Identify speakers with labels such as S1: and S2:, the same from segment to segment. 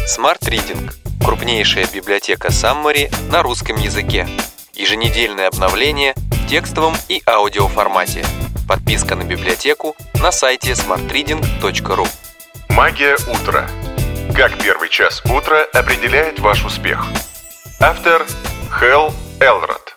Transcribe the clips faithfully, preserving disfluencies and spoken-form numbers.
S1: Smart Reading – крупнейшая библиотека Summary на русском языке. Еженедельное обновление в текстовом и аудиоформате. Подписка на библиотеку на сайте смарт ридинг точка ру.
S2: Магия утра. Как первый час утра определяет ваш успех. Автор Хелл Элрод.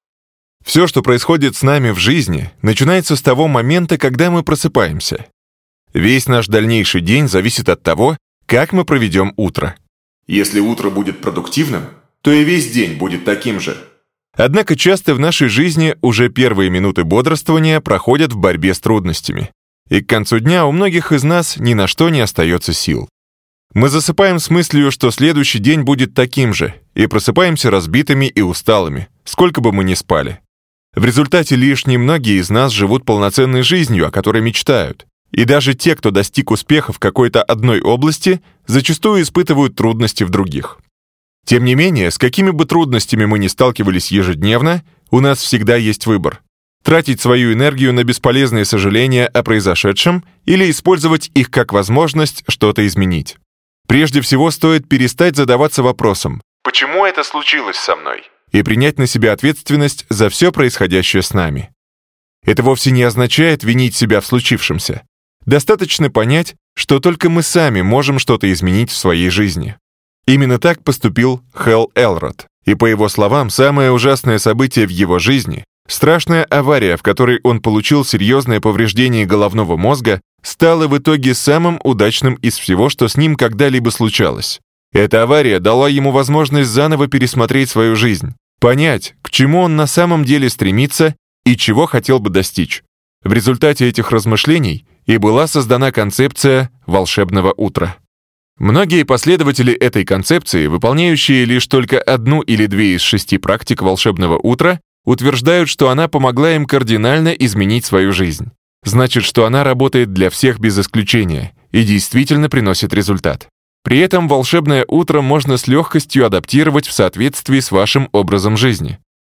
S3: Все, что происходит с нами в жизни, начинается с того момента, когда мы просыпаемся. Весь наш дальнейший день зависит от того, как мы проведем утро. Если утро будет продуктивным, то и весь день будет таким же. Однако часто в нашей жизни уже первые минуты бодрствования проходят в борьбе с трудностями. И к концу дня у многих из нас ни на что не остается сил. Мы засыпаем с мыслью, что следующий день будет таким же, и просыпаемся разбитыми и усталыми, сколько бы мы ни спали. В результате лишь немногие из нас живут полноценной жизнью, о которой мечтают. И даже те, кто достиг успеха в какой-то одной области, зачастую испытывают трудности в других. Тем не менее, с какими бы трудностями мы ни сталкивались ежедневно, у нас всегда есть выбор. Тратить свою энергию на бесполезные сожаления о произошедшем или использовать их как возможность что-то изменить. Прежде всего, стоит перестать задаваться вопросом «Почему это случилось со мной?» и принять на себя ответственность за все происходящее с нами. Это вовсе не означает винить себя в случившемся. Достаточно понять, что только мы сами можем что-то изменить в своей жизни. Именно так поступил Хелл Элрод, и по его словам, самое ужасное событие в его жизни, страшная авария, в которой он получил серьезное повреждение головного мозга, стала в итоге самым удачным из всего, что с ним когда-либо случалось. Эта авария дала ему возможность заново пересмотреть свою жизнь, понять, к чему он на самом деле стремится и чего хотел бы достичь. В результате этих размышлений и была создана концепция волшебного утра. Многие последователи этой концепции, выполняющие лишь только одну или две из шести практик волшебного утра, утверждают, что она помогла им кардинально изменить свою жизнь. Значит, что она работает для всех без исключения и действительно приносит результат. При этом волшебное утро можно с легкостью адаптировать в соответствии с вашим образом жизни.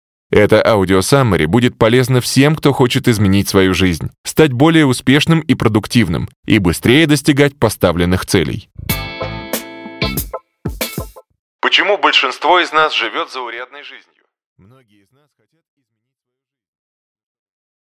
S3: Это аудио-саммари будет полезно всем, кто хочет изменить свою жизнь, стать более успешным и продуктивным и быстрее достигать поставленных целей.
S2: Почему большинство из нас живет заурядной жизнью?
S3: Многие